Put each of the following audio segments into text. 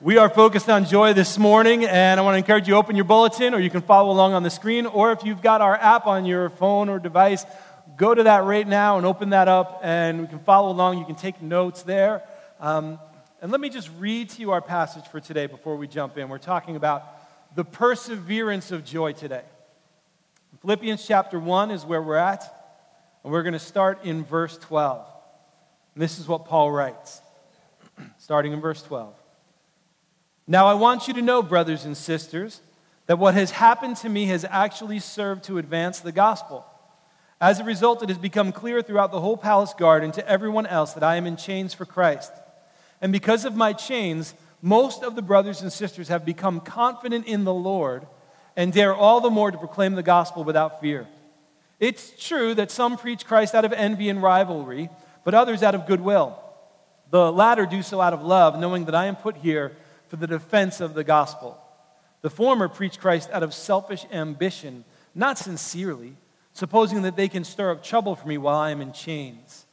We are focused on joy this morning, and I want to encourage you to open your bulletin, or you can follow along on the screen, or if you've got our app on your phone or device, go to that right now and open that up, and we can follow along. You can take notes there. And let me just read to you our passage for today before we jump in. We're talking about the perseverance of joy today. Philippians chapter 1 is where we're at, and we're going to start in verse 12. And this is what Paul writes, starting in verse 12. Now I want you to know, brothers and sisters, that what has happened to me has actually served to advance the gospel. As a result, it has become clear throughout the whole palace guard and to everyone else that I am in chains for Christ. And because of my chains, most of the brothers and sisters have become confident in the Lord and dare all the more to proclaim the gospel without fear. It's true that some preach Christ out of envy and rivalry, but others out of goodwill. The latter do so out of love, knowing that I am put here for the defense of the gospel. The former preach Christ out of selfish ambition, not sincerely, supposing that they can stir up trouble for me while I am in chains.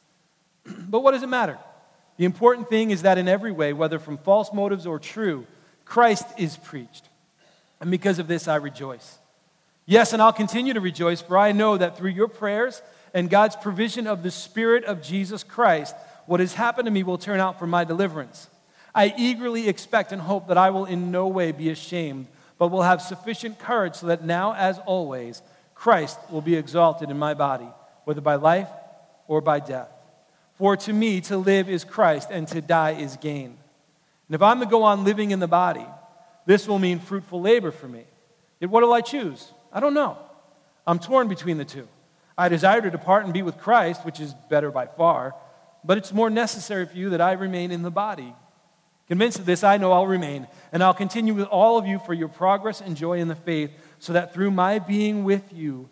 But what does it matter? The important thing is that in every way, whether from false motives or true, Christ is preached. And because of this, I rejoice. Yes, and I'll continue to rejoice, for I know that through your prayers and God's provision of the Spirit of Jesus Christ, what has happened to me will turn out for my deliverance. I eagerly expect and hope that I will in no way be ashamed, but will have sufficient courage so that now, as always, Christ will be exalted in my body, whether by life or by death. For to me, to live is Christ, and to die is gain. And if I'm to go on living in the body, this will mean fruitful labor for me. Yet what will I choose? I don't know. I'm torn between the two. I desire to depart and be with Christ, which is better by far, but it's more necessary for you that I remain in the body. Convinced of this, I know I'll remain, and I'll continue with all of you for your progress and joy in the faith, so that through my being with you,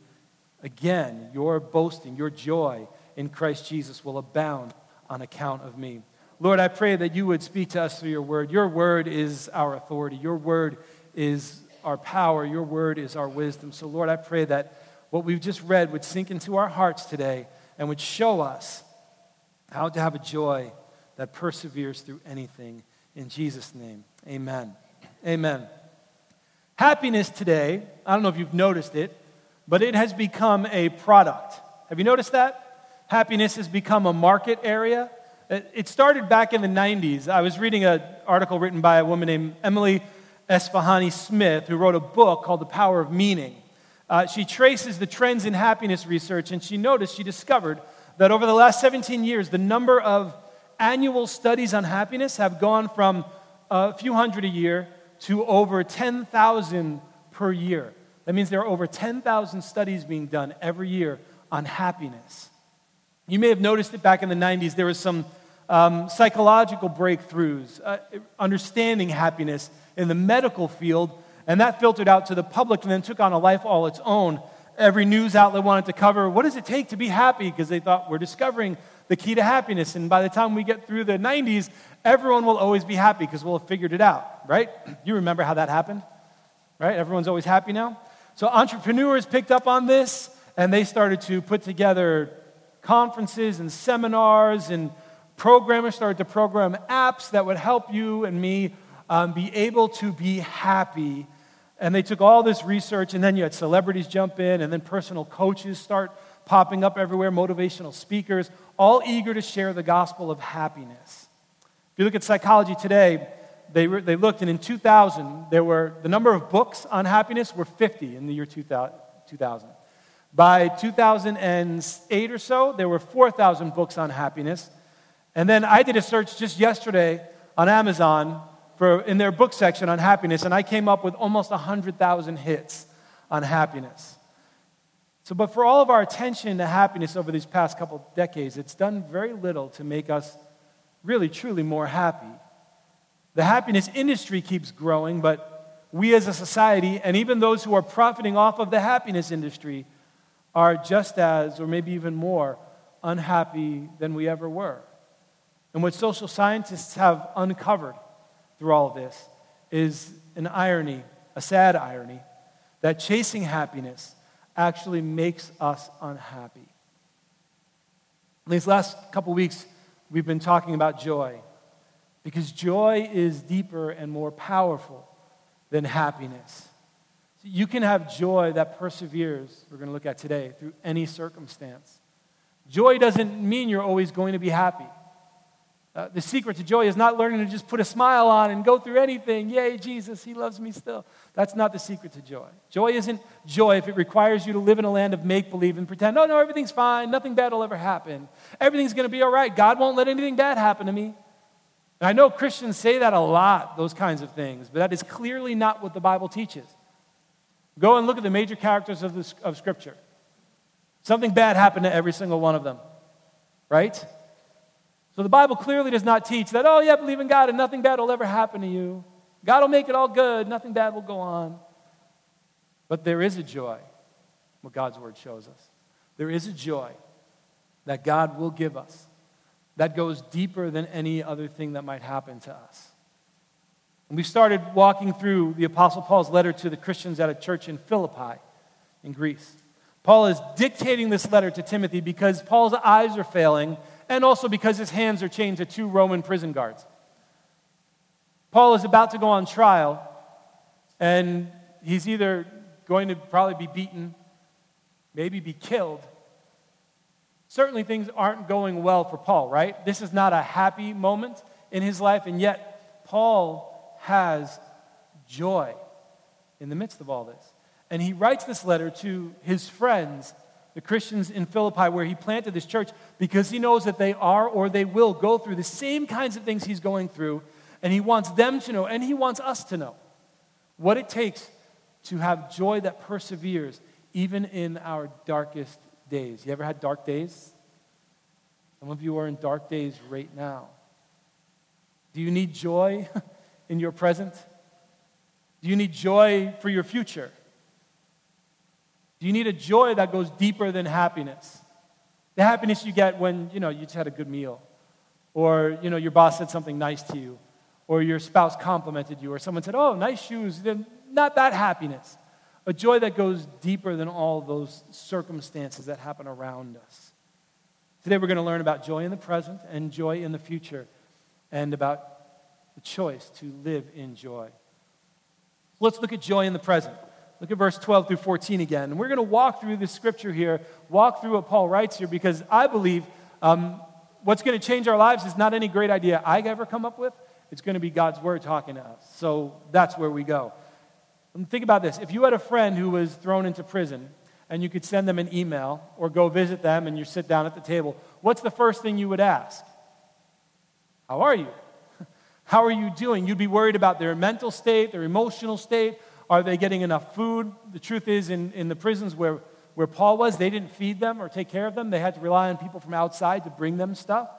again, your boasting, your joy in Christ Jesus will abound on account of me. Lord, I pray that you would speak to us through your word. Your word is our authority. Your word is our power. Your word is our wisdom. So, Lord, I pray that what we've just read would sink into our hearts today and would show us how to have a joy that perseveres through anything. In Jesus' name, amen. Amen. Happiness today, I don't know if you've noticed it, but it has become a product. Have you noticed that? Happiness has become a market area. It started back in the 90s. I was reading an article written by a woman named Emily Esfahani Smith, who wrote a book called The Power of Meaning. She traces the trends in happiness research, and she discovered that over the last 17 years, the number of annual studies on happiness have gone from a few hundred a year to over 10,000 per year. That means there are over 10,000 studies being done every year on happiness. You may have noticed it back in the 90s. There was some psychological breakthroughs, understanding happiness in the medical field, and that filtered out to the public and then took on a life all its own. Every news outlet wanted to cover, what does it take to be happy? Because they thought, we're discovering the key to happiness. And by the time we get through the 90s, everyone will always be happy because we'll have figured it out, right? You remember how that happened, right? Everyone's always happy now. So entrepreneurs picked up on this, and they started to put together conferences and seminars, and programmers started to program apps that would help you and me be able to be happy. And they took all this research, and then you had celebrities jump in, and then personal coaches start popping up everywhere, motivational speakers, all eager to share the gospel of happiness. If you look at psychology today, they looked, and in 2000, the number of books on happiness were 50 in the year 2000. By 2008 or so, there were 4,000 books on happiness. And then I did a search just yesterday on Amazon in their book section on happiness, and I came up with almost 100,000 hits on happiness. But for all of our attention to happiness over these past couple decades, it's done very little to make us really, truly more happy. The happiness industry keeps growing, but we as a society, and even those who are profiting off of the happiness industry, are just as, or maybe even more, unhappy than we ever were. And what social scientists have uncovered through all of this is an irony, a sad irony, that chasing happiness actually makes us unhappy. These last couple weeks, we've been talking about joy. Because joy is deeper and more powerful than happiness. You can have joy that perseveres, we're going to look at today, through any circumstance. Joy doesn't mean you're always going to be happy. The secret to joy is not learning to just put a smile on and go through anything. Yay, Jesus, he loves me still. That's not the secret to joy. Joy isn't joy if it requires you to live in a land of make-believe and pretend, oh, no, everything's fine. Nothing bad will ever happen. Everything's going to be all right. God won't let anything bad happen to me. And I know Christians say that a lot, those kinds of things, but that is clearly not what the Bible teaches. Go and look at the major characters of Scripture. Something bad happened to every single one of them, right? So the Bible clearly does not teach that, oh yeah, believe in God and nothing bad will ever happen to you. God will make it all good, nothing bad will go on. But there is a joy, what God's Word shows us. There is a joy that God will give us that goes deeper than any other thing that might happen to us. And we started walking through the Apostle Paul's letter to the Christians at a church in Philippi in Greece. Paul is dictating this letter to Timothy because Paul's eyes are failing and also because his hands are chained to 2 Roman prison guards. Paul is about to go on trial, and he's either going to probably be beaten, maybe be killed. Certainly things aren't going well for Paul, right? This is not a happy moment in his life, and yet Paul has joy in the midst of all this. And he writes this letter to his friends, the Christians in Philippi, where he planted this church, because he knows that they are or they will go through the same kinds of things he's going through, and he wants them to know, and he wants us to know, what it takes to have joy that perseveres even in our darkest days. You ever had dark days? Some of you are in dark days right now. Do you need joy in your present? Do you need joy for your future? Do you need a joy that goes deeper than happiness? The happiness you get when, you just had a good meal, or, your boss said something nice to you, or your spouse complimented you, or someone said, oh, nice shoes. Not that happiness. A joy that goes deeper than all those circumstances that happen around us. Today we're going to learn about joy in the present and joy in the future, and about the choice to live in joy. Let's look at joy in the present. Look at verse 12 through 14 again. And we're going to walk through this scripture here, walk through what Paul writes here, because I believe what's going to change our lives is not any great idea I ever come up with. It's going to be God's Word talking to us. So that's where we go. And think about this. If you had a friend who was thrown into prison, and you could send them an email or go visit them and you sit down at the table, what's the first thing you would ask? How are you? How are you doing? You'd be worried about their mental state, their emotional state. Are they getting enough food? The truth is, in the prisons where Paul was, they didn't feed them or take care of them. They had to rely on people from outside to bring them stuff.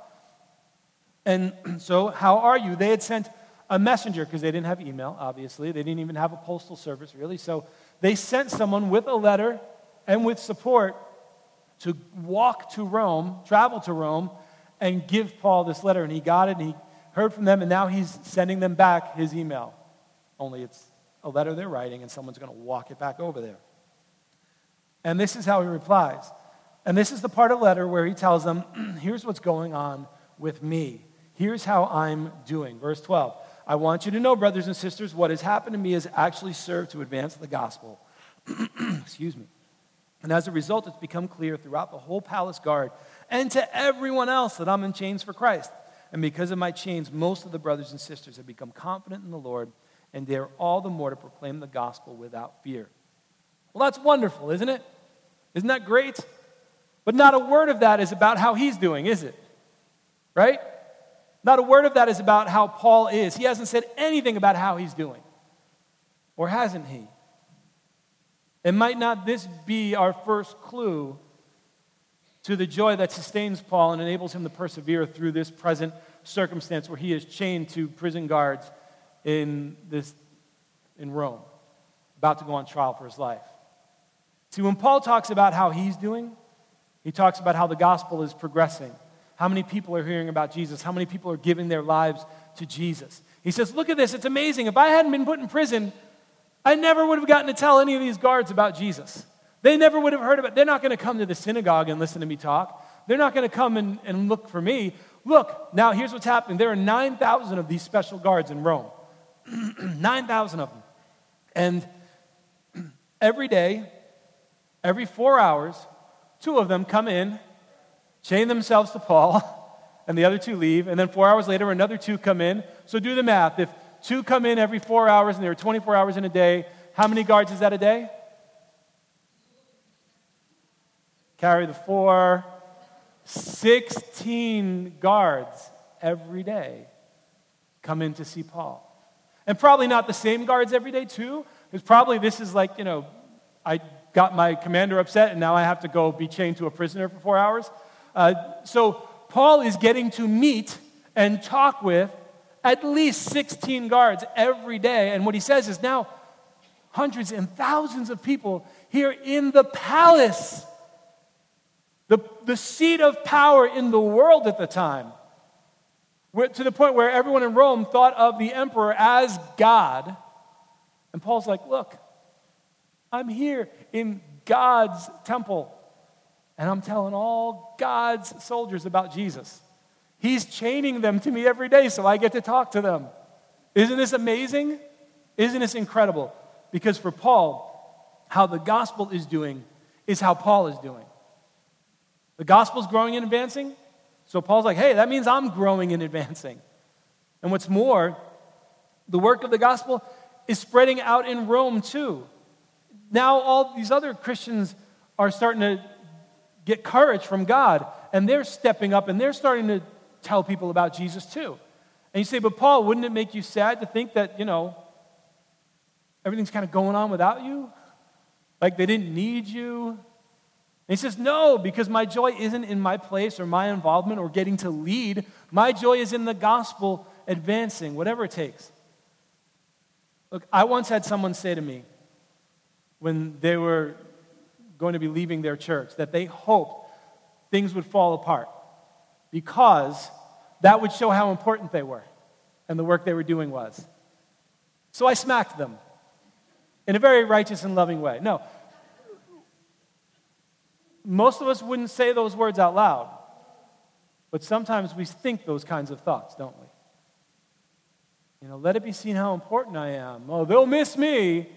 And so, how are you? They had sent a messenger, because they didn't have email, obviously. They didn't even have a postal service, really. So they sent someone with a letter and with support to walk to Rome, travel to Rome, and give Paul this letter. And he got it, and he heard from them, and now he's sending them back his email. Only it's a letter they're writing, and someone's going to walk it back over there. And this is how he replies. And this is the part of the letter where he tells them, here's what's going on with me. Here's how I'm doing. Verse 12. I want you to know, brothers and sisters, what has happened to me has actually served to advance the gospel. Excuse me. And as a result, it's become clear throughout the whole palace guard and to everyone else that I'm in chains for Christ. And because of my chains, most of the brothers and sisters have become confident in the Lord and dare all the more to proclaim the gospel without fear. Well, that's wonderful, isn't it? Isn't that great? But not a word of that is about how he's doing, is it? Right? Not a word of that is about how Paul is. He hasn't said anything about how he's doing. Or hasn't he? And might not this be our first clue to the joy that sustains Paul and enables him to persevere through this present circumstance where he is chained to prison guards in Rome, about to go on trial for his life. See, when Paul talks about how he's doing, he talks about how the gospel is progressing. How many people are hearing about Jesus? How many people are giving their lives to Jesus? He says, look at this, it's amazing. If I hadn't been put in prison, I never would have gotten to tell any of these guards about Jesus. They never would have heard about it. They're not going to come to the synagogue and listen to me talk. They're not going to come and look for me. look, now here's what's happening. There are 9,000 of these special guards in Rome. 9,000 of them. And every day, every 4 hours, 2 of them come in, chain themselves to Paul, and the other 2 leave. And then 4 hours later, another 2 come in. So do the math. If 2 come in every 4 hours and there are 24 hours in a day, how many guards is that a day? Carry the 4. 16 guards every day come in to see Paul. And probably not the same guards every day, too. Because probably this is like, I got my commander upset and now I have to go be chained to a prisoner for 4 hours. So Paul is getting to meet and talk with at least 16 guards every day. And what he says is now hundreds and thousands of people here in the palace, the seat of power in the world at the time, to the point where everyone in Rome thought of the emperor as God. And Paul's like, look, I'm here in God's temple, and I'm telling all God's soldiers about Jesus. He's chaining them to me every day so I get to talk to them. Isn't this amazing? Isn't this incredible? Because for Paul, how the gospel is doing is how Paul is doing. The gospel's growing and advancing, so Paul's like, hey, that means I'm growing and advancing. And what's more, the work of the gospel is spreading out in Rome too. Now all these other Christians are starting to get courage from God, and they're stepping up and they're starting to tell people about Jesus too. And you say, but Paul, wouldn't it make you sad to think that, everything's kind of going on without you? Like they didn't need you? And he says, no, because my joy isn't in my place or my involvement or getting to lead. My joy is in the gospel advancing, whatever it takes. Look, I once had someone say to me when they were going to be leaving their church that they hoped things would fall apart because that would show how important they were and the work they were doing was. So I smacked them in a very righteous and loving way. No. Most of us wouldn't say those words out loud, but sometimes we think those kinds of thoughts, don't we? Let it be seen how important I am. Oh, they'll miss me.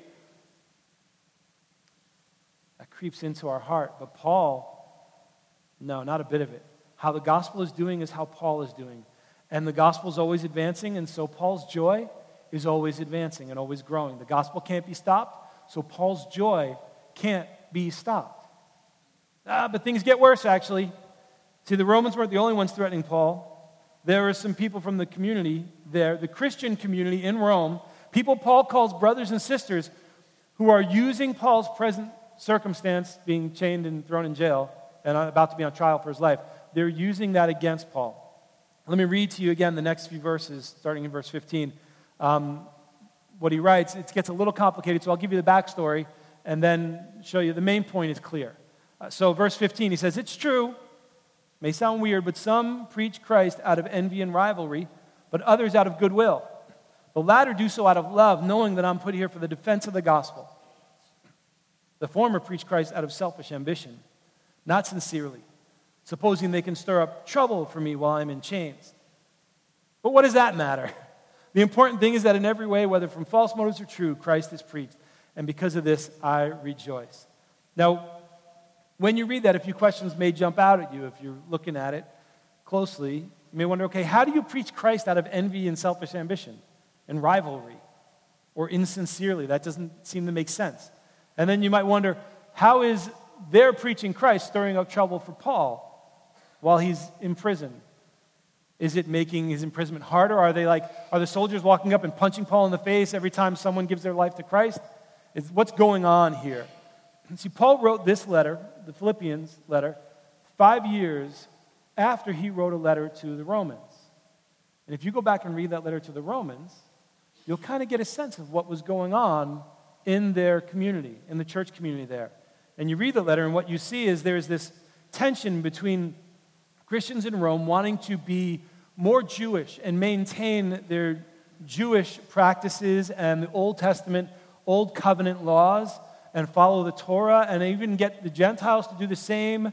That creeps into our heart. But Paul, no, not a bit of it. How the gospel is doing is how Paul is doing. And the gospel is always advancing, and so Paul's joy is always advancing and always growing. The gospel can't be stopped, so Paul's joy can't be stopped. But things get worse, actually. See, the Romans weren't the only ones threatening Paul. There were some people from the community there, the Christian community in Rome, people Paul calls brothers and sisters, who are using Paul's present circumstance, being chained and thrown in jail and about to be on trial for his life. They're using that against Paul. Let me read to you again the next few verses, starting in verse 15. What he writes, it gets a little complicated, so I'll give you the backstory and then show you the main point is clear. So verse 15, he says, it's true, may sound weird, but some preach Christ out of envy and rivalry, but others out of goodwill. The latter do so out of love, knowing that I'm put here for the defense of the gospel. The former preach Christ out of selfish ambition, not sincerely, supposing they can stir up trouble for me while I'm in chains. But what does that matter? The important thing is that in every way, whether from false motives or true, Christ is preached. And because of this, I rejoice. Now, when you read that, a few questions may jump out at you if you're looking at it closely. You may wonder, okay, how do you preach Christ out of envy and selfish ambition and rivalry or insincerely? That doesn't seem to make sense. And then you might wonder, how is their preaching Christ stirring up trouble for Paul while he's in prison? Is it making his imprisonment harder? Are the soldiers walking up and punching Paul in the face every time someone gives their life to Christ? What's going on here? See, Paul wrote this letter, the Philippians letter, 5 years after he wrote a letter to the Romans. And if you go back and read that letter to the Romans, you'll kind of get a sense of what was going on in their community, in the church community there. And you read the letter, and what you see is there's this tension between Christians in Rome wanting to be more Jewish and maintain their Jewish practices and the Old Testament, Old Covenant laws, and follow the Torah, and even get the Gentiles to do the same,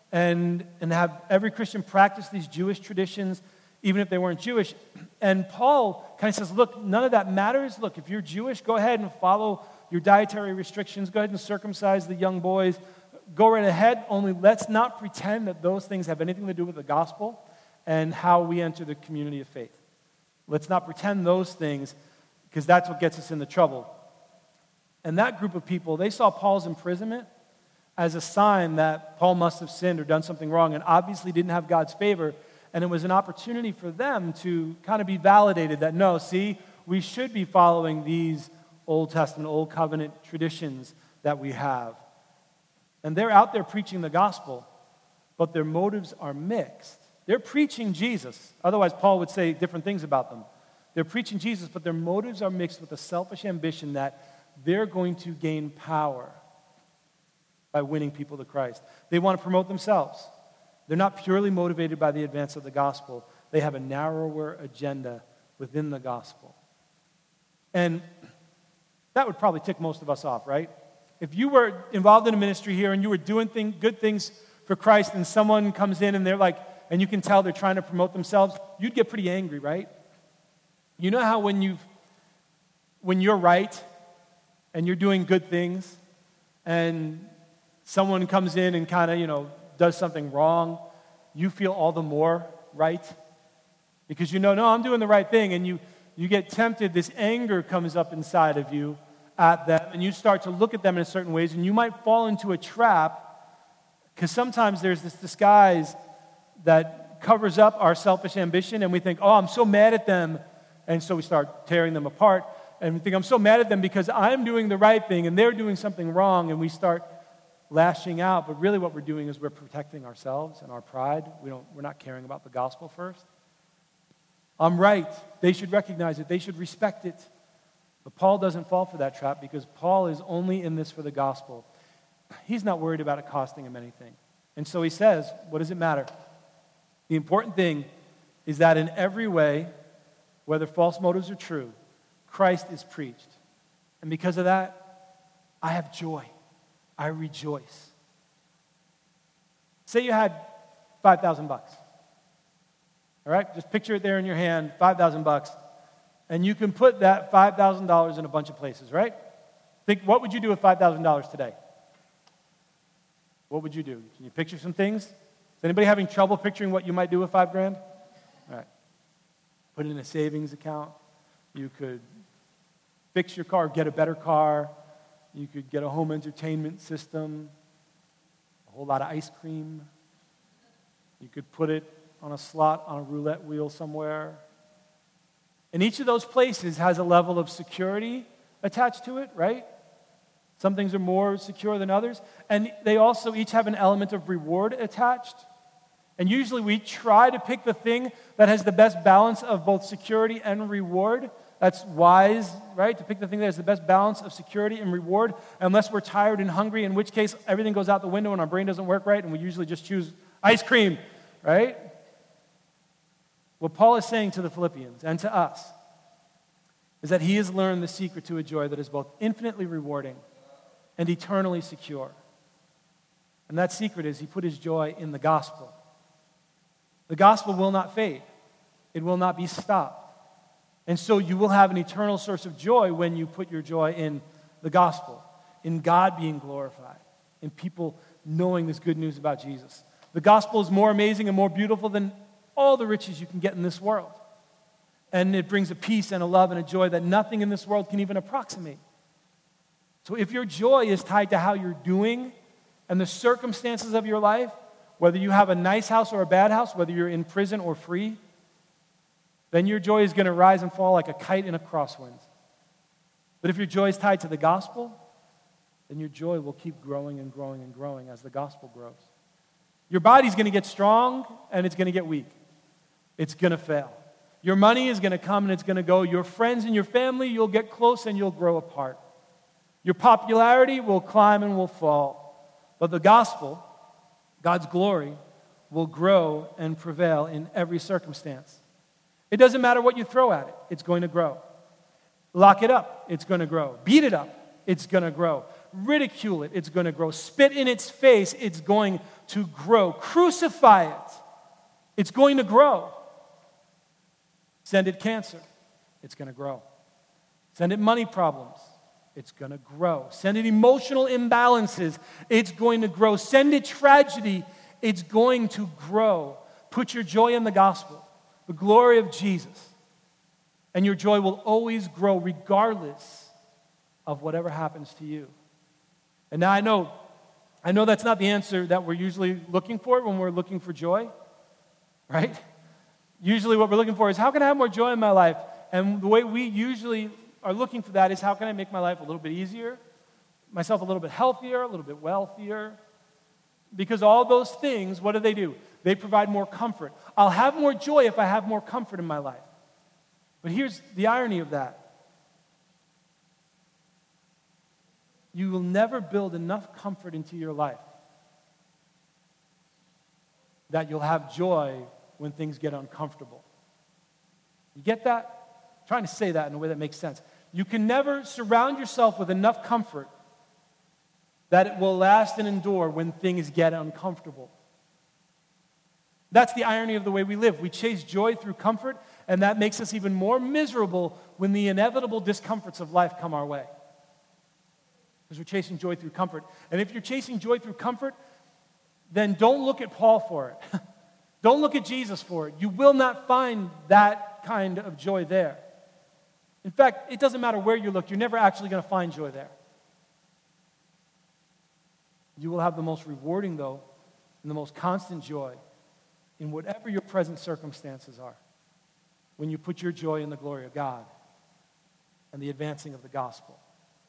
and have every Christian practice these Jewish traditions, even if they weren't Jewish. And Paul kind of says, look, none of that matters. Look, if you're Jewish, go ahead and follow your dietary restrictions. Go ahead and circumcise the young boys. Go right ahead, only let's not pretend that those things have anything to do with the gospel and how we enter the community of faith. Let's not pretend those things, because that's what gets us into trouble. And that group of people, they saw Paul's imprisonment as a sign that Paul must have sinned or done something wrong and obviously didn't have God's favor. And it was an opportunity for them to kind of be validated that, no, see, we should be following these Old Testament, Old Covenant traditions that we have. And they're out there preaching the gospel, but their motives are mixed. They're preaching Jesus. Otherwise, Paul would say different things about them. They're preaching Jesus, but their motives are mixed with a selfish ambition that they're going to gain power by winning people to Christ. They want to promote themselves. They're not purely motivated by the advance of the gospel. They have a narrower agenda within the gospel. And that would probably tick most of us off, right? If you were involved in a ministry here and you were doing good things for Christ and someone comes in and they're like, and you can tell they're trying to promote themselves, you'd get pretty angry, right? You know how when you're right and you're doing good things and someone comes in and kind of, does something wrong, you feel all the more right? Because no, I'm doing the right thing, and you get tempted, this anger comes up inside of you at them, and you start to look at them in certain ways, and you might fall into a trap, because sometimes there's this disguise that covers up our selfish ambition, and we think, oh, I'm so mad at them, and so we start tearing them apart, and we think, I'm so mad at them because I'm doing the right thing, and they're doing something wrong, and we start lashing out, but really what we're doing is we're protecting ourselves and our pride. We're not caring about the gospel first. I'm right. They should recognize it. They should respect it. But Paul doesn't fall for that trap because Paul is only in this for the gospel. He's not worried about it costing him anything. And so he says, what does it matter? The important thing is that in every way, whether false motives are true, Christ is preached. And because of that, I have joy. I rejoice. Say you had $5,000. All right? Just picture it there in your hand, $5,000. And you can put that $5,000 in a bunch of places, right? Think, what would you do with $5,000 today? What would you do? Can you picture some things? Is anybody having trouble picturing what you might do with $5,000? All right. Put it in a savings account. You could fix your car, get a better car. You could get a home entertainment system, a whole lot of ice cream. You could put it on a slot on a roulette wheel somewhere. And each of those places has a level of security attached to it, right? Some things are more secure than others. And they also each have an element of reward attached. And usually we try to pick the thing that has the best balance of both security and reward. That's wise, right? To pick the thing that has the best balance of security and reward, unless we're tired and hungry, in which case everything goes out the window and our brain doesn't work right, and we usually just choose ice cream, right? What Paul is saying to the Philippians and to us is that he has learned the secret to a joy that is both infinitely rewarding and eternally secure. And that secret is he put his joy in the gospel. The gospel will not fade. It will not be stopped. And so you will have an eternal source of joy when you put your joy in the gospel, in God being glorified, in people knowing this good news about Jesus. The gospel is more amazing and more beautiful than all the riches you can get in this world. And it brings a peace and a love and a joy that nothing in this world can even approximate. So if your joy is tied to how you're doing and the circumstances of your life, whether you have a nice house or a bad house, whether you're in prison or free, then your joy is going to rise and fall like a kite in a crosswind. But if your joy is tied to the gospel, then your joy will keep growing and growing and growing as the gospel grows. Your body's going to get strong and it's going to get weak. It's going to fail. Your money is going to come and it's going to go. Your friends and your family, you'll get close and you'll grow apart. Your popularity will climb and will fall. But the gospel, God's glory, will grow and prevail in every circumstance. It doesn't matter what you throw at it, it's going to grow. Lock it up, it's going to grow. Beat it up, it's going to grow. Ridicule it, it's going to grow. Spit in its face, it's going to grow. Crucify it, it's going to grow. Send it cancer, it's going to grow. Send it money problems, it's going to grow. Send it emotional imbalances, it's going to grow. Send it tragedy, it's going to grow. Put your joy in the gospel, the glory of Jesus, and your joy will always grow regardless of whatever happens to you. And now I know that's not the answer that we're usually looking for when we're looking for joy, right? Usually what we're looking for is, how can I have more joy in my life? And the way we usually are looking for that is, how can I make my life a little bit easier, myself a little bit healthier, a little bit wealthier? Because all those things, what do? They provide more comfort. I'll have more joy if I have more comfort in my life. But here's the irony of that. You will never build enough comfort into your life that you'll have joy when things get uncomfortable. You get that? I'm trying to say that in a way that makes sense. You can never surround yourself with enough comfort that it will last and endure when things get uncomfortable. That's the irony of the way we live. We chase joy through comfort, and that makes us even more miserable when the inevitable discomforts of life come our way. Because we're chasing joy through comfort. And if you're chasing joy through comfort, then don't look at Paul for it. Don't look at Jesus for it. You will not find that kind of joy there. In fact, it doesn't matter where you look. You're never actually going to find joy there. You will have the most rewarding, though, and the most constant joy in whatever your present circumstances are, when you put your joy in the glory of God and the advancing of the gospel.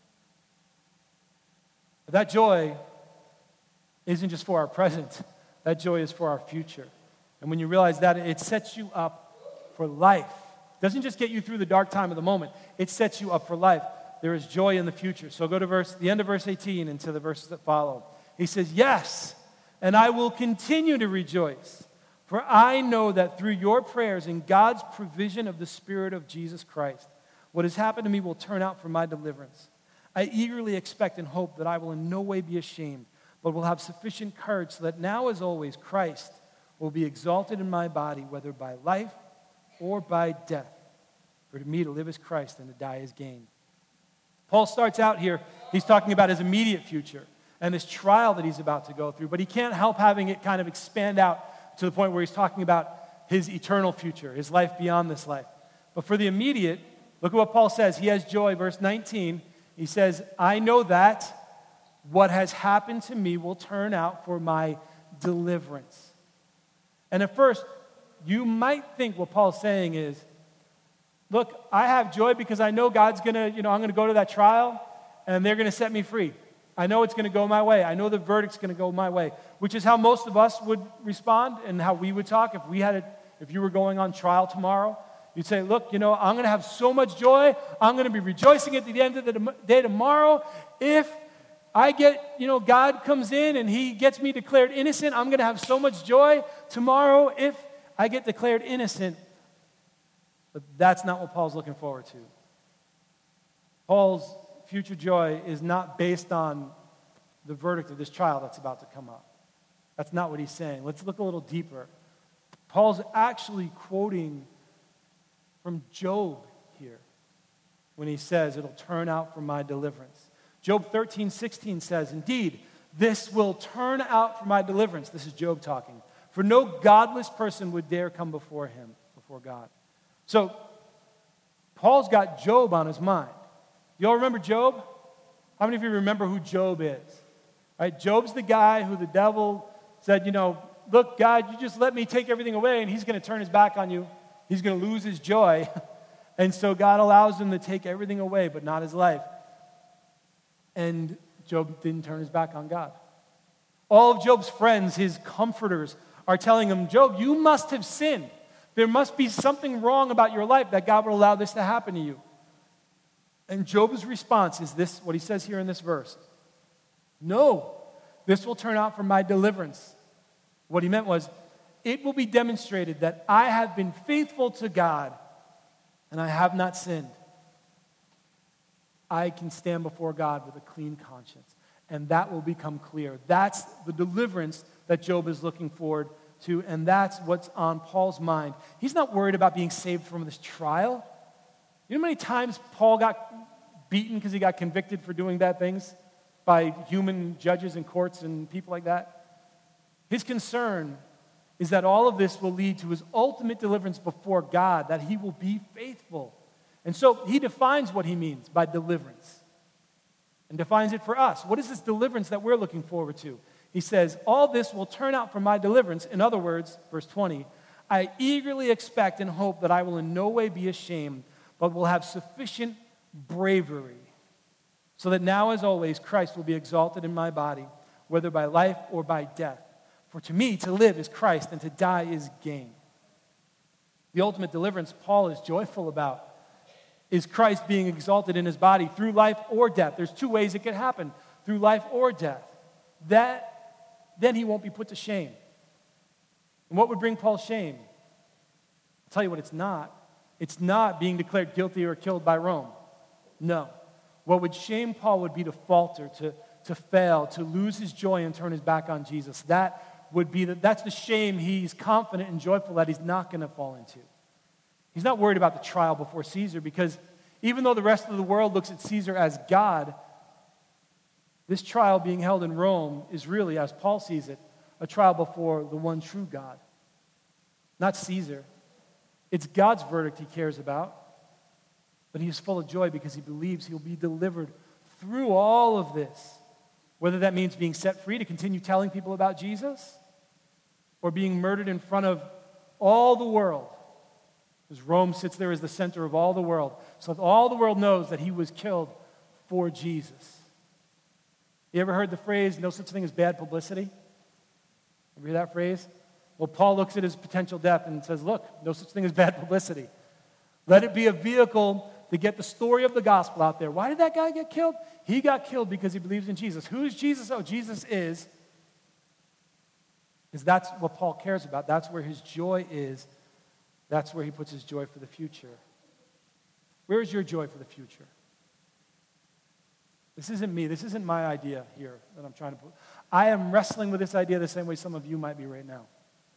But that joy isn't just for our present. That joy is for our future. And when you realize that, it sets you up for life. It doesn't just get you through the dark time of the moment. It sets you up for life. There is joy in the future. So go to the end of verse 18 and to the verses that follow. He says, "Yes, and I will continue to rejoice, for I know that through your prayers and God's provision of the Spirit of Jesus Christ, what has happened to me will turn out for my deliverance. I eagerly expect and hope that I will in no way be ashamed, but will have sufficient courage so that now as always Christ will be exalted in my body, whether by life or by death. For to me to live is Christ and to die is gain." Paul starts out here, he's talking about his immediate future and this trial that he's about to go through, but he can't help having it kind of expand out to the point where he's talking about his eternal future, his life beyond this life. But for the immediate, look at what Paul says. He has joy, verse 19. He says, "I know that what has happened to me will turn out for my deliverance." And at first, you might think what Paul's saying is, look, I have joy because I know God's going to, I'm going to go to that trial and they're going to set me free. I know it's going to go my way. I know the verdict's going to go my way, which is how most of us would respond and how we would talk if you were going on trial tomorrow. You'd say, look, I'm going to have so much joy. I'm going to be rejoicing at the end of the day tomorrow. If I get, God comes in and he gets me declared innocent, I'm going to have so much joy tomorrow if I get declared innocent. But that's not what Paul's looking forward to. Paul's future joy is not based on the verdict of this trial that's about to come up. That's not what he's saying. Let's look a little deeper. Paul's actually quoting from Job here when he says, "It'll turn out for my deliverance." Job 13:16 says, "Indeed, this will turn out for my deliverance." This is Job talking. "For no godless person would dare come before God." So, Paul's got Job on his mind. You all remember Job? How many of you remember who Job is? Right? Job's the guy who the devil said, look, God, you just let me take everything away, and he's going to turn his back on you. He's going to lose his joy. And so God allows him to take everything away, but not his life. And Job didn't turn his back on God. All of Job's friends, his comforters, are telling him, Job, you must have sinned. There must be something wrong about your life that God would allow this to happen to you. And Job's response is this, what he says here in this verse. "No, this will turn out for my deliverance." What he meant was, it will be demonstrated that I have been faithful to God and I have not sinned. I can stand before God with a clean conscience. And that will become clear. That's the deliverance that Job is looking forward to, and that's what's on Paul's mind. He's not worried about being saved from this trial. You know how many times Paul got beaten because he got convicted for doing bad things by human judges and courts and people like that? His concern is that all of this will lead to his ultimate deliverance before God, that he will be faithful. And so he defines what he means by deliverance and defines it for us. What is this deliverance that we're looking forward to? He says, all this will turn out for my deliverance. In other words, verse 20, I eagerly expect and hope that I will in no way be ashamed, but will have sufficient bravery, so that now, as always, Christ will be exalted in my body, whether by life or by death. For to me, to live is Christ, and to die is gain. The ultimate deliverance Paul is joyful about is Christ being exalted in his body through life or death. There's two ways it could happen, through life or death. Then he won't be put to shame. And what would bring Paul shame? I'll tell you what it's not. It's not being declared guilty or killed by Rome. No. What would shame Paul would be to falter, to fail, to lose his joy and turn his back on Jesus. That's the shame he's confident and joyful that he's not going to fall into. He's not worried about the trial before Caesar, because even though the rest of the world looks at Caesar as God, this trial being held in Rome is really, as Paul sees it, a trial before the one true God. Not Caesar. It's God's verdict he cares about. But he is full of joy because he believes he'll be delivered through all of this. Whether that means being set free to continue telling people about Jesus, or being murdered in front of all the world. Because Rome sits there as the center of all the world. So that all the world knows that he was killed for Jesus. You ever heard the phrase, no such thing as bad publicity? Ever hear that phrase? Well, Paul looks at his potential death and says, look, no such thing as bad publicity. Let it be a vehicle to get the story of the gospel out there. Why did that guy get killed? He got killed because he believes in Jesus. Who is Jesus? Oh, Jesus is. Because that's what Paul cares about. That's where his joy is. That's where he puts his joy for the future. Where is your joy for the future? This isn't me. This isn't my idea here that I'm trying to put. I am wrestling with this idea the same way some of you might be right now.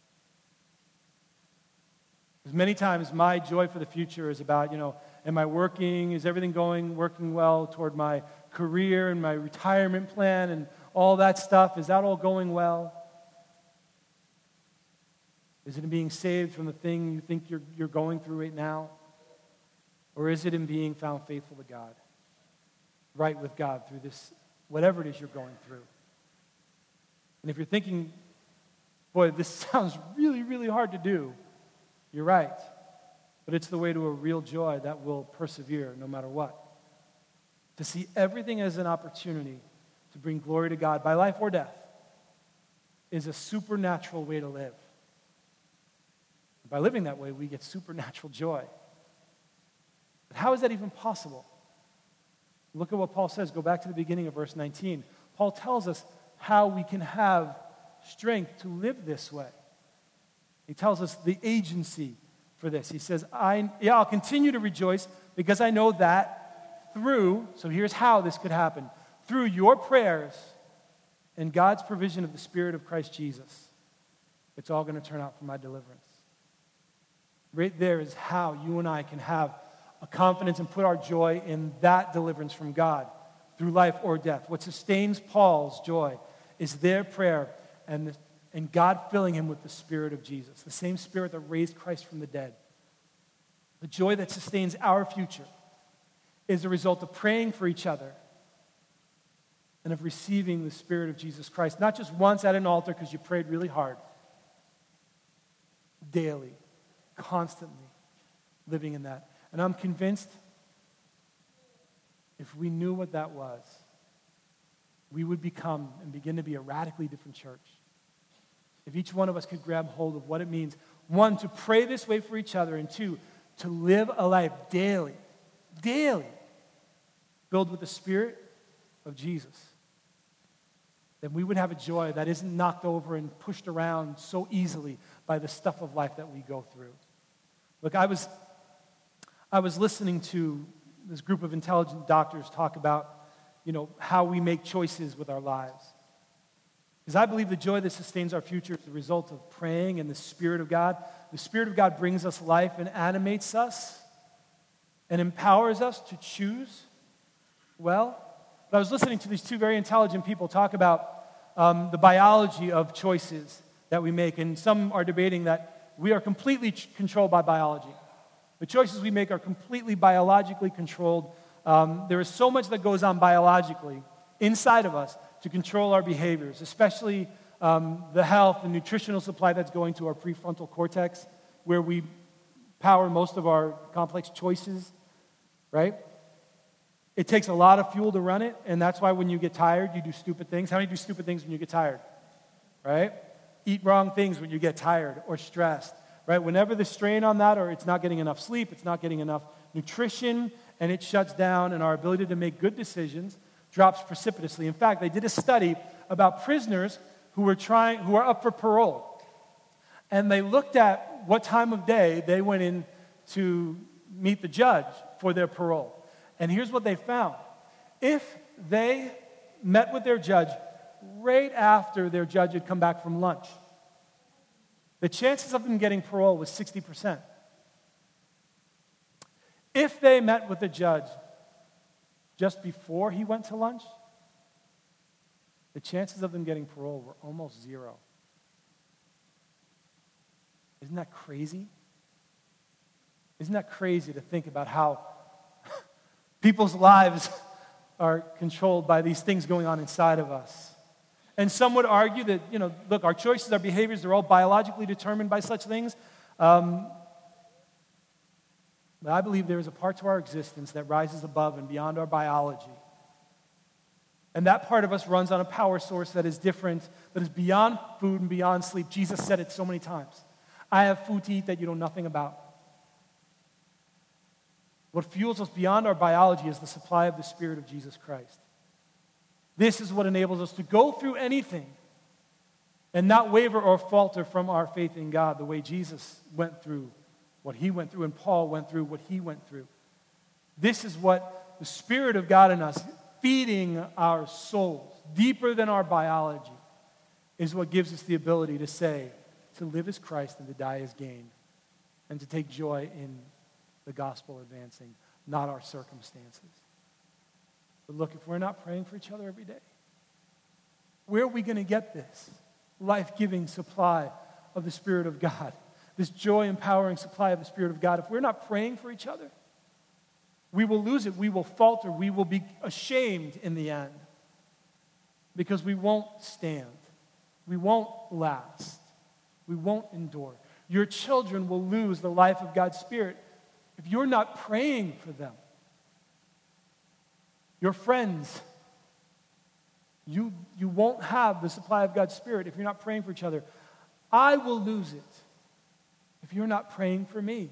Because many times my joy for the future is about, am I working? Is everything working well toward my career and my retirement plan and all that stuff? Is that all going well? Is it in being saved from the thing you think you're going through right now? Or is it in being found faithful to God? Right with God through this, whatever it is you're going through. And if you're thinking, boy, this sounds really, really hard to do, you're right. But it's the way to a real joy that will persevere no matter what. To see everything as an opportunity to bring glory to God by life or death is a supernatural way to live. By living that way, we get supernatural joy. But how is that even possible? Look at what Paul says. Go back to the beginning of verse 19. Paul tells us how we can have strength to live this way. He tells us the agency for this. He says, I'll continue to rejoice because I know that so here's how this could happen. Through your prayers and God's provision of the Spirit of Christ Jesus, it's all going to turn out for my deliverance. Right there is how you and I can have a confidence and put our joy in that deliverance from God through life or death. What sustains Paul's joy is their prayer and God filling him with the Spirit of Jesus, the same Spirit that raised Christ from the dead. The joy that sustains our future is a result of praying for each other and of receiving the Spirit of Jesus Christ, not just once at an altar because you prayed really hard, daily, constantly living in that. And I'm convinced if we knew what that was, we would become and begin to be a radically different church. If each one of us could grab hold of what it means, one, to pray this way for each other, and two, to live a life daily, filled with the Spirit of Jesus, then we would have a joy that isn't knocked over and pushed around so easily by the stuff of life that we go through. Look, I was listening to this group of intelligent doctors talk about, how we make choices with our lives. Because I believe the joy that sustains our future is the result of praying and the Spirit of God. The Spirit of God brings us life and animates us and empowers us to choose well. But I was listening to these two very intelligent people talk about the biology of choices that we make, and some are debating that we are completely controlled by biology. The choices we make are completely biologically controlled. There is so much that goes on biologically inside of us to control our behaviors, especially the health and nutritional supply that's going to our prefrontal cortex, where we power most of our complex choices, right? It takes a lot of fuel to run it, and that's why when you get tired, you do stupid things. How many do stupid things when you get tired, right? Eat wrong things when you get tired or stressed, right? Whenever the strain on that, or it's not getting enough sleep, it's not getting enough nutrition, and it shuts down, and our ability to make good decisions drops precipitously. In fact, they did a study about prisoners who are up for parole, and they looked at what time of day they went in to meet the judge for their parole. And here's what they found. If they met with their judge right after their judge had come back from lunch, the chances of them getting parole was 60%. If they met with the judge just before he went to lunch, the chances of them getting parole were almost zero. Isn't that crazy? Isn't that crazy to think about how people's lives are controlled by these things going on inside of us? And some would argue that, look, our choices, our behaviors, they're all biologically determined by such things. But I believe there is a part to our existence that rises above and beyond our biology. And that part of us runs on a power source that is different, that is beyond food and beyond sleep. Jesus said it so many times. I have food to eat that you know nothing about. What fuels us beyond our biology is the supply of the Spirit of Jesus Christ. This is what enables us to go through anything and not waver or falter from our faith in God the way Jesus went through what he went through and Paul went through what he went through. This is what the Spirit of God in us, feeding our souls deeper than our biology, is what gives us the ability to say, to live as Christ and to die as gain, and to take joy in the gospel advancing, not our circumstances. But look, if we're not praying for each other every day, where are we going to get this life-giving supply of the Spirit of God, this joy-empowering supply of the Spirit of God? If we're not praying for each other, we will lose it, we will falter, we will be ashamed in the end, because we won't stand, we won't last, we won't endure. Your children will lose the life of God's Spirit if you're not praying for them. Your friends, you won't have the supply of God's Spirit if you're not praying for each other. I will lose it if you're not praying for me.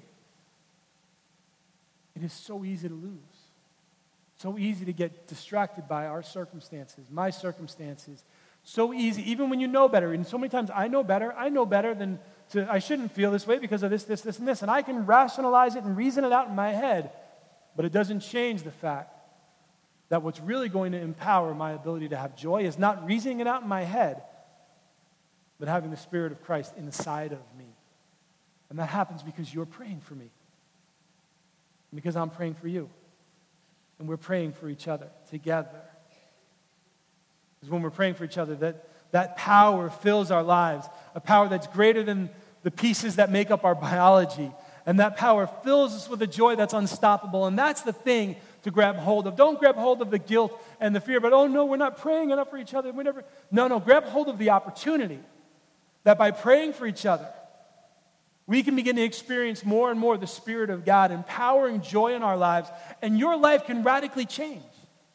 It is so easy to lose. So easy to get distracted by our circumstances, my circumstances. So easy, even when you know better. And so many times I know better than I shouldn't feel this way because of this, and this. And I can rationalize it and reason it out in my head. But it doesn't change the fact that what's really going to empower my ability to have joy is not reasoning it out in my head, but having the Spirit of Christ inside of me. And that happens because you're praying for me. And because I'm praying for you. And we're praying for each other together. Because when we're praying for each other, that power fills our lives, a power that's greater than the pieces that make up our biology. And that power fills us with a joy that's unstoppable. And that's the thing to grab hold of. Don't grab hold of the guilt and the fear, but oh no, we're not praying enough for each other. No, grab hold of the opportunity that by praying for each other, we can begin to experience more and more the Spirit of God empowering joy in our lives, and your life can radically change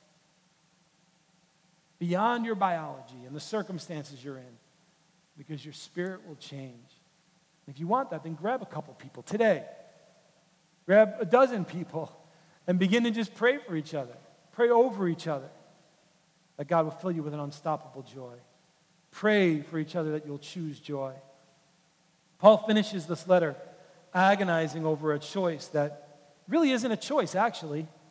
beyond your biology and the circumstances you're in, because your spirit will change. If you want that, then grab a couple people today. Grab a dozen people and begin to just pray for each other. Pray over each other, that God will fill you with an unstoppable joy. Pray for each other that you'll choose joy. Paul finishes this letter agonizing over a choice that really isn't a choice, actually.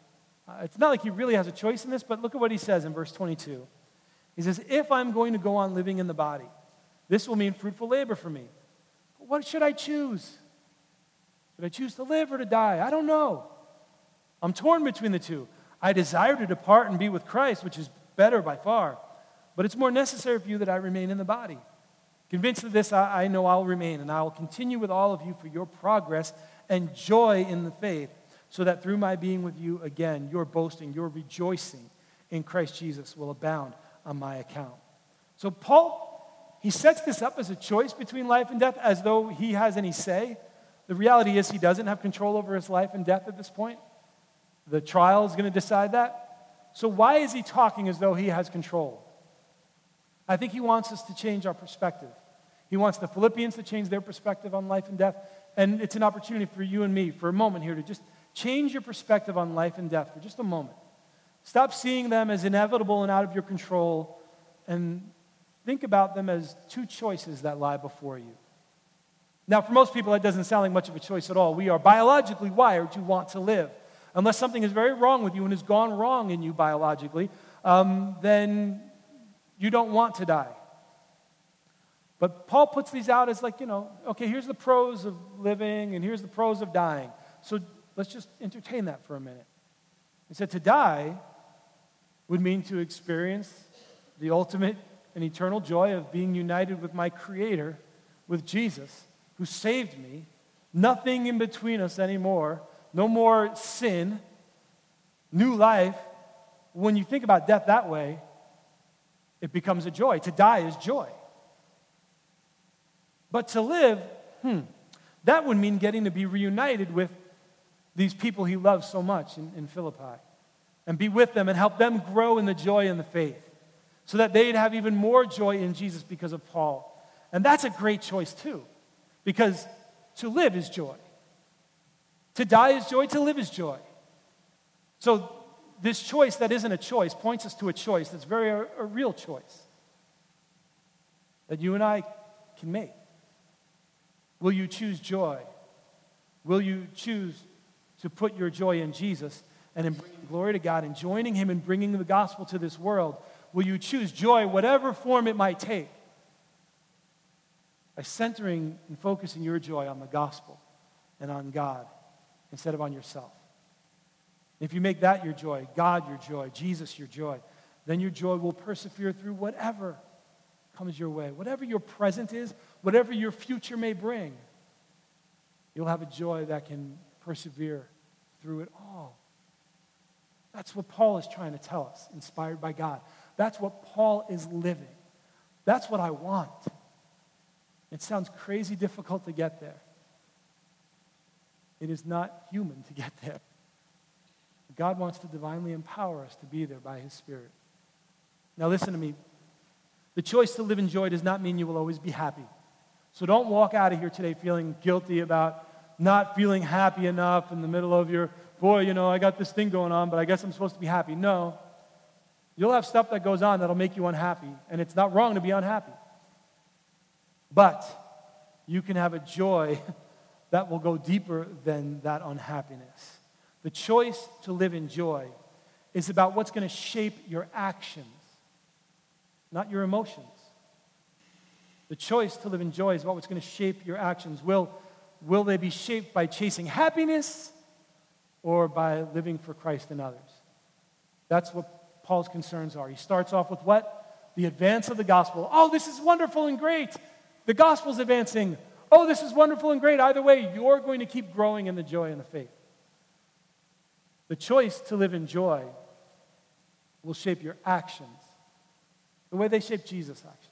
It's not like he really has a choice in this, but look at what he says in verse 22. He says, if I'm going to go on living in the body, this will mean fruitful labor for me. But what should I choose? Should I choose to live or to die? I don't know. I'm torn between the two. I desire to depart and be with Christ, which is better by far. But it's more necessary for you that I remain in the body. Convinced of this, I know I'll remain, and I will continue with all of you for your progress and joy in the faith, so that through my being with you again, your boasting, your rejoicing in Christ Jesus will abound on my account. So Paul, he sets this up as a choice between life and death, as though he has any say. The reality is he doesn't have control over his life and death at this point. The trial is going to decide that. So why is he talking as though he has control? I think he wants us to change our perspective. He wants the Philippians to change their perspective on life and death. And it's an opportunity for you and me, for a moment here, to just change your perspective on life and death for just a moment. Stop seeing them as inevitable and out of your control, and think about them as two choices that lie before you. Now, for most people, that doesn't sound like much of a choice at all. We are biologically wired to want to live. Unless something is very wrong with you and has gone wrong in you biologically, then you don't want to die. But Paul puts these out as like, okay, here's the pros of living and here's the pros of dying. So let's just entertain that for a minute. He said to die would mean to experience the ultimate and eternal joy of being united with my Creator, with Jesus, who saved me. Nothing in between us anymore. No more sin. New life. When you think about death that way, it becomes a joy. To die is joy. But to live, that would mean getting to be reunited with these people he loves so much in Philippi, and be with them and help them grow in the joy and the faith, so that they'd have even more joy in Jesus because of Paul. And that's a great choice too, because to live is joy. To die is joy, to live is joy. So this choice that isn't a choice points us to a choice that's a real choice that you and I can make. Will you choose joy? Will you choose to put your joy in Jesus and in bringing glory to God and joining Him in bringing the gospel to this world? Will you choose joy, whatever form it might take, by centering and focusing your joy on the gospel and on God instead of on yourself? If you make that your joy, God your joy, Jesus your joy, then your joy will persevere through whatever comes your way. Whatever your present is, whatever your future may bring, you'll have a joy that can persevere through it all. That's what Paul is trying to tell us, inspired by God. That's what Paul is living. That's what I want. It sounds crazy difficult to get there. It is not human to get there. God wants to divinely empower us to be there by His Spirit. Now listen to me. The choice to live in joy does not mean you will always be happy. So don't walk out of here today feeling guilty about not feeling happy enough in the middle of your, I got this thing going on, but I guess I'm supposed to be happy. No. You'll have stuff that goes on that'll make you unhappy, and it's not wrong to be unhappy. But you can have a joy that will go deeper than that unhappiness. The choice to live in joy is about what's going to shape your actions, not your emotions. The choice to live in joy is about what's going to shape your actions. Will they be shaped by chasing happiness or by living for Christ and others? That's what Paul's concerns are. He starts off with what? The advance of the gospel. Oh, this is wonderful and great. The gospel's advancing. Oh, this is wonderful and great. Either way, you're going to keep growing in the joy and the faith. The choice to live in joy will shape your actions the way they shaped Jesus' actions.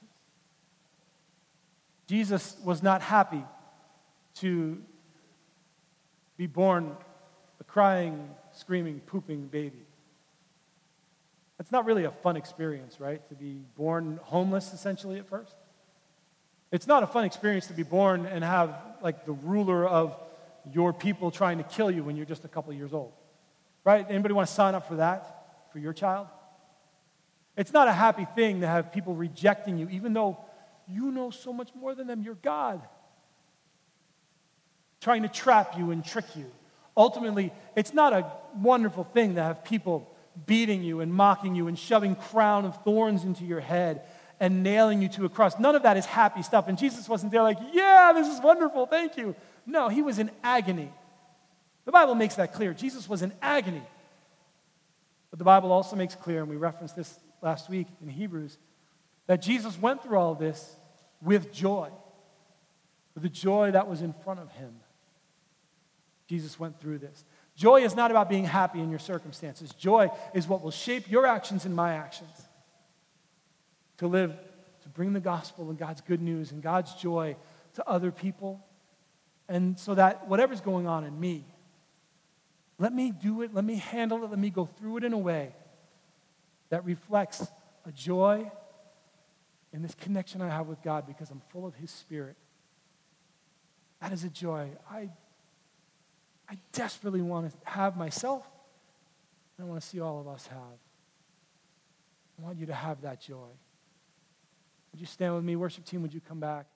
Jesus was not happy to be born a crying, screaming, pooping baby. That's not really a fun experience, right? To be born homeless, essentially, at first. It's not a fun experience to be born and have, like, the ruler of your people trying to kill you when you're just a couple years old. Right? Anybody want to sign up for that, for your child? It's not a happy thing to have people rejecting you, even though you know so much more than them. You're God. Trying to trap you and trick you. Ultimately, it's not a wonderful thing to have people beating you and mocking you and shoving crown of thorns into your head and nailing you to a cross. None of that is happy stuff. And Jesus wasn't there like, yeah, this is wonderful, thank you. No, he was in agony. The Bible makes that clear. Jesus was in agony. But the Bible also makes clear, and we referenced this last week in Hebrews, that Jesus went through all this with joy. With the joy that was in front of him. Jesus went through this. Joy is not about being happy in your circumstances. Joy is what will shape your actions and my actions. To live, to bring the gospel and God's good news and God's joy to other people. And so that whatever's going on in me, let me do it, let me handle it, let me go through it in a way that reflects a joy in this connection I have with God because I'm full of his Spirit. That is a joy I desperately want to have myself, and I want to see all of us have. I want you to have that joy. Would you stand with me? Worship team, would you come back?